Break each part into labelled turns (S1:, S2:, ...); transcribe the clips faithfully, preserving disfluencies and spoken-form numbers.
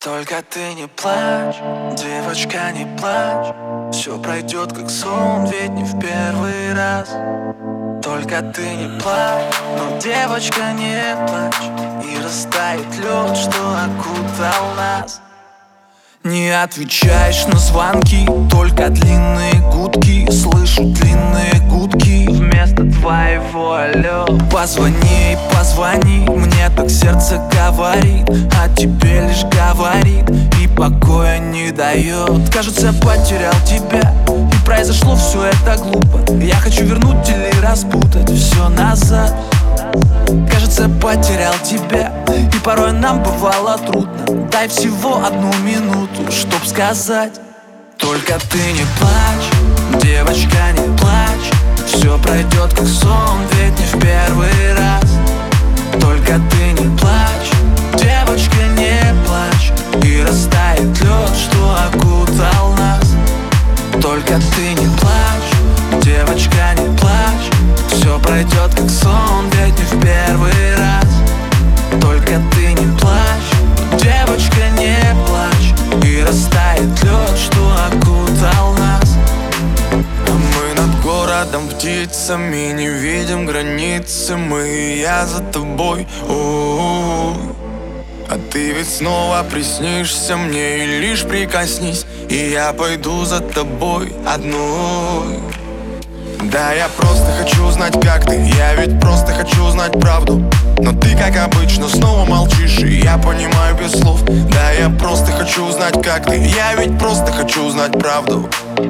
S1: Только ты не плачь, девочка, не плачь. Все пройдет как сон, ведь не в первый раз. Только ты не плачь, но, девочка, не плачь. И растает лед, что окутал нас. Не отвечаешь на звонки, только длинные гудки. Слышу длинные гудки вместо твоего алло. Позвони, позвони, мне так сердце говорит, а тебе лишь говорит и покоя не дает. Кажется, я потерял тебя, и произошло все это глупо. Я хочу вернуть или распутать все назад. Кажется, я потерял тебя, и порой нам бывало трудно. Дай всего одну минуту, чтоб сказать. Только ты не плачь, девочка, не плачь. Все пройдет как сон, ведь не в первый раз. Только ты не плачь, девочка, не плачь. И растает лед, что окутал нас. Только ты не плачь, девочка, не плачь. Все пройдет как сон, ведь не в первый раз. Только ты не плачь, девочка, не плачь. И растает лед, что окутал нас. А мы над городом птицами, не видим границы. Мы и я за тобой. О-о-о. А ты ведь снова приснишься мне, и лишь прикоснись, и я пойду за тобой одной. Да, я просто хочу знать, как ты. Я ведь просто хочу знать правду. Но ты, как обычно, снова молчишь, и я понимаю без слов. Да, я просто хочу знать, как ты. Я ведь просто хочу знать правду.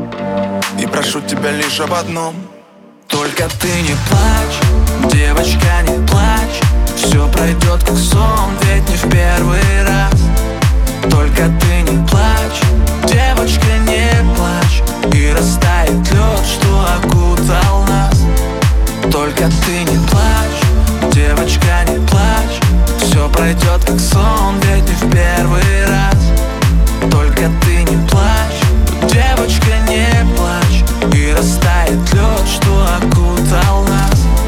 S1: И прошу тебя лишь об одном. Только ты не плачь, девочка, не плачь. Все пройдет как сон, ведь не в первый раз. Только ты не плачь, девочка, не плачь. И растает лед, что окутал нас. Только ты не плачь, девочка, не плачь. Все пройдет как сон, ведь не в первый раз. Только ты не плачь, девочка, не плачь. И растает лед, что окутал нас.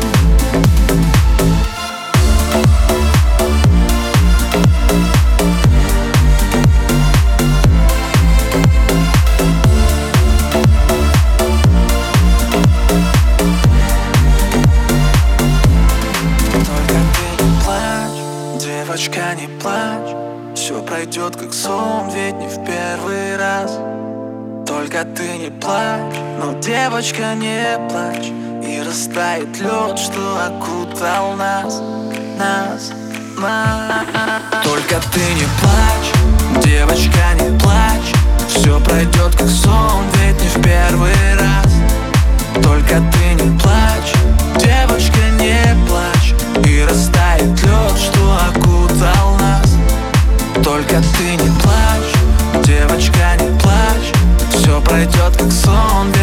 S1: Девочка, не плачь, все пройдет как сон, ведь не в первый раз. Только ты не плачь, но, девочка, не плачь. И растает лед, что окутал нас, нас, нас. Только ты не плачь, девочка, не плачь. Все пройдет как сон, ведь не в первый раз. Только ты не плачь, девочка, не плачь. И растает лед, что окутал нас. Только ты не плачь, девочка, не плачь. Все пройдет как сон,